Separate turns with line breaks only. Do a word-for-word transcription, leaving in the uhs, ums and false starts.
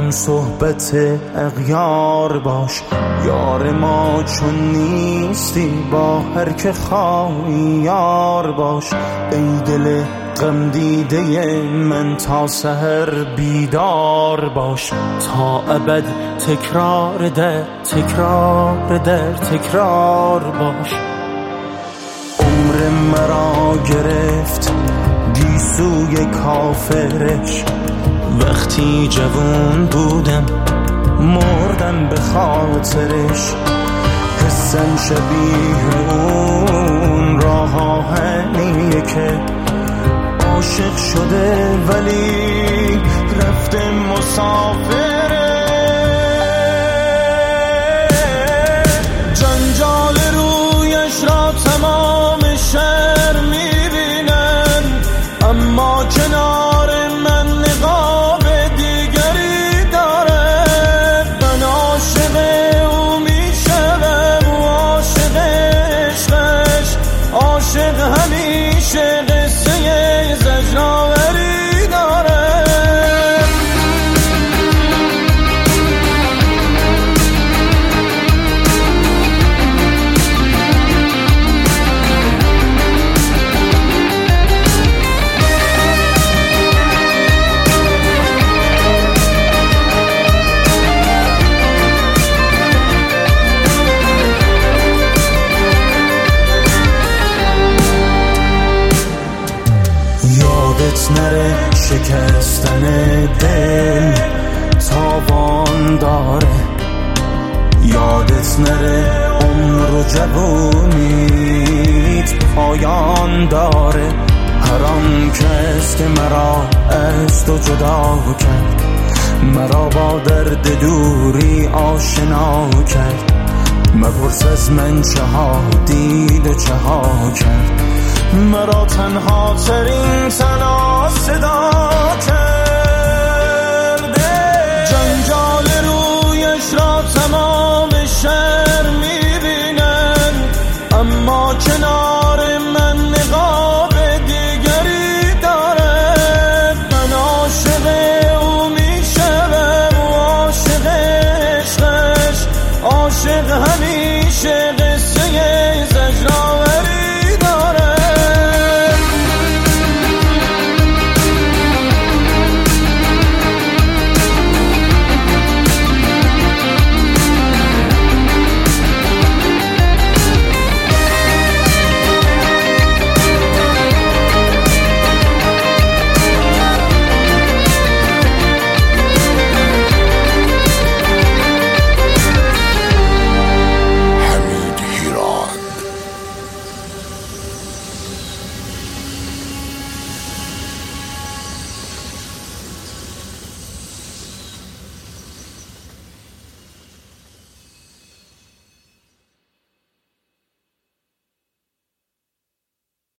هم صحبت اغیار باش. یار ما چون نیستی با هر که خواهی یار باش. ای دل غم دیده من تا سحر بیدار باش. تا ابد تکرار در تکرار در تکرار باش. عمر مرا گرفت گیسوی کافرش، وقتی جوان بودم مردم به خاطرش. حسم شبیه اون راه آهنیه که عاشق شده ولی رفته مسافره. جنجال رویش را تمام شهر میبینن، اما کنار من نقاب دیگری داره. من عاشق او میشم و عاشق عشقش، عاشق همیشه قصه زجرآوری داره. یادت نره شکستن دل تاوان داره. یادت نره عمر و جوونیت پایان داره. هر آن کس که مرا از تو جدا کرد، مرا با درد دوری آشنا کرد. مپرس از من چه ها دید و چه ها کرد، مرا تنها ترین تنها صدا کرد.